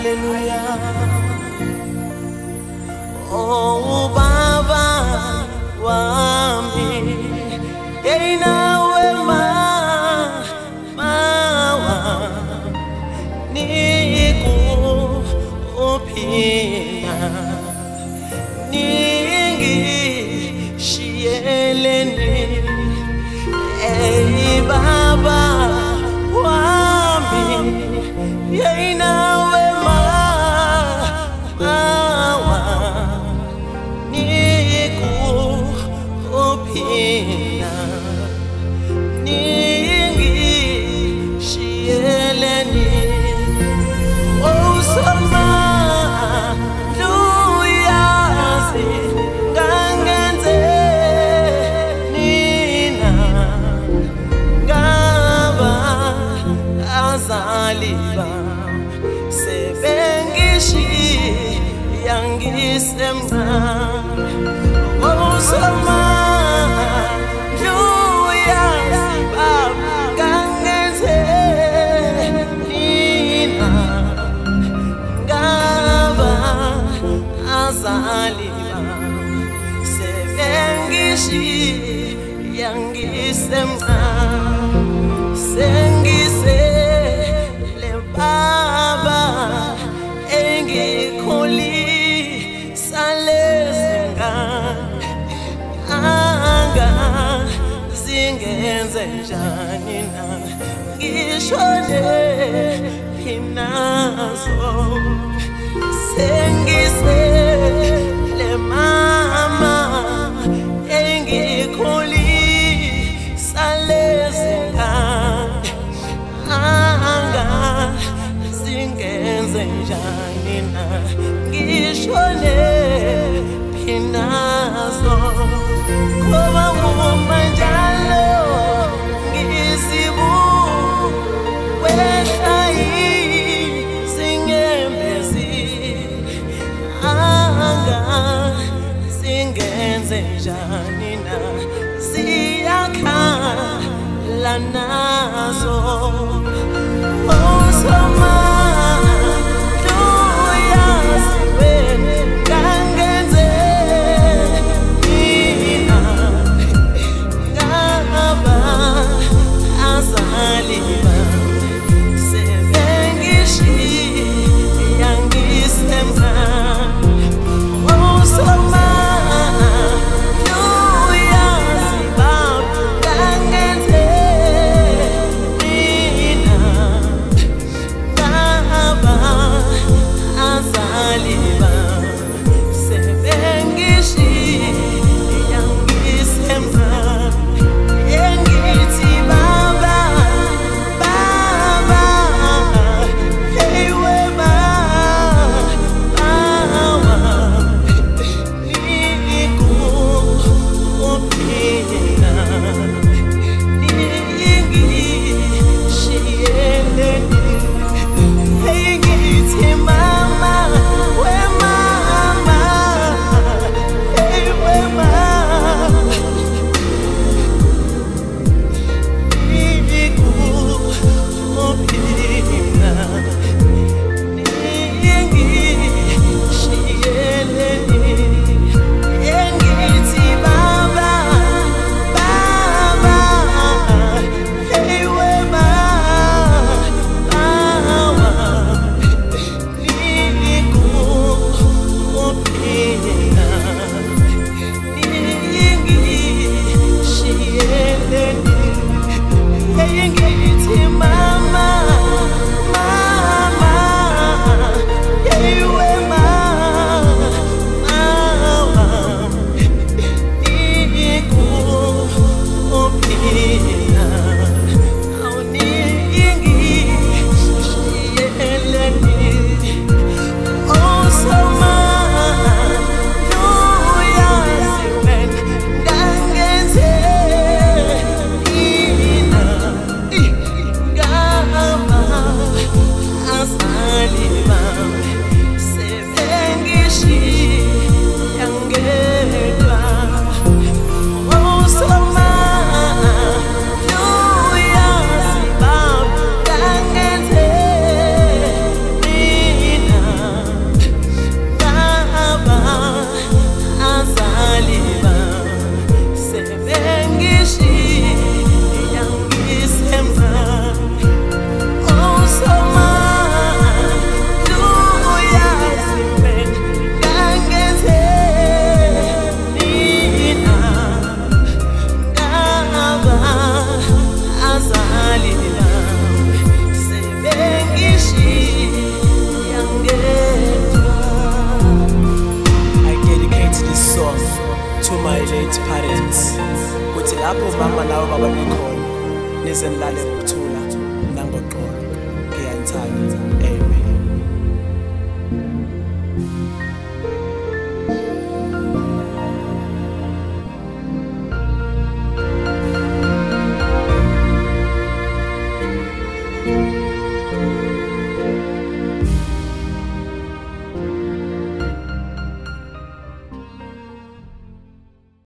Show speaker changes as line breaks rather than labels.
Oh Baba wami, nawe mawa niku uphina ningi shiyeleni. Hey Baba wami, nawe mawa niku uphina ningi shiyeleni. Oh sama luyazi ngangenze nina ngaba azaliba sebengishi yangisemna. Oh sama luyazi baba ngangenze nina ngaba azaliba sebengishi yangisemna. Sengise le baba engikholi salezinga anga zingenze njani na ngishone phinazo. Sengise le mama engikholi salezinga anga zingenze njani na ngishone phinazo. Ngoba manjalo ngisibu wehlayi zingemezi anga zingenze njani na ziyakhala nazo. Oh sama luyazi wena ngangenze nina ngaba azaliba sebengishi yangisemna. Oh sama luyazi baba ngangenze nina lapho mama nawe baba bekhona nize nilale ngokuthula.